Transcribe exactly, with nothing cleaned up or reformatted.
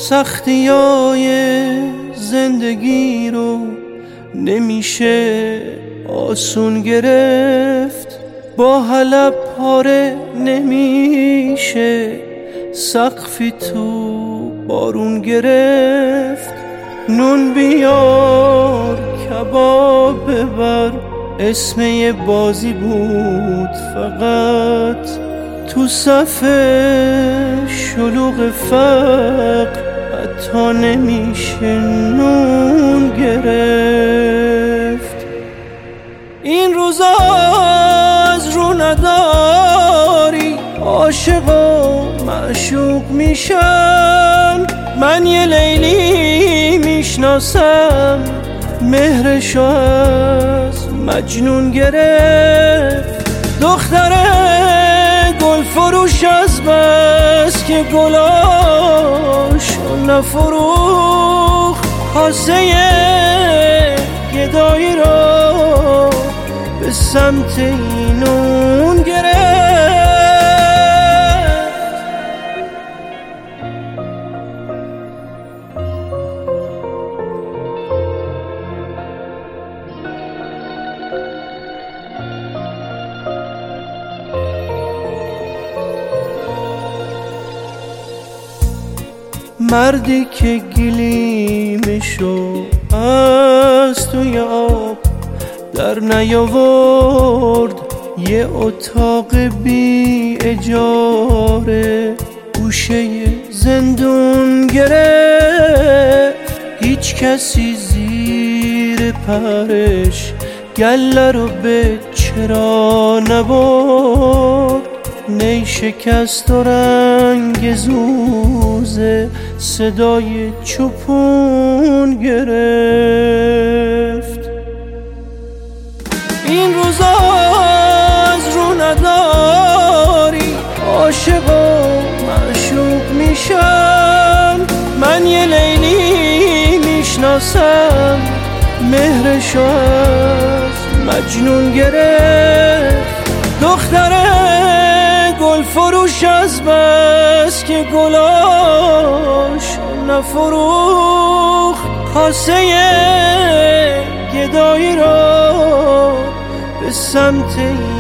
سختیای زندگی رو نمیشه آسون گرفت، با حلب پاره نمیشه سقفی تو بارون گرفت. نون بیار کباب ببر، اسم یه بازی بود فقط، تو صف شلوغ فقر حتی نمیشه نون گرفت. این روزا از رو نداری عاشق و معشوق میشن، من یه لیلی میشناسم مهرشو از مجنون گرفت. دختره گل فروش از بس که گلاشو نفروخت، کاسه گدایی رو به سمت اینون گرفت. مردی که گلیمشو از توی آب در نیاورد، یه اتاق بی اجاره گوشه زندون گرفت. هیچ کسی زیر پرش گله رو به چرا نبرد، نی شکست و رنگ زوزه صدای چوپون گرفت. این روزا از رو نداری عاشق و معشوق میشن، من یه لیلی میشناسم مهرشو از مجنون گرفت. دختره گل فروش از بس که گلاش نفروخت، کاسه گدایی رو به سمت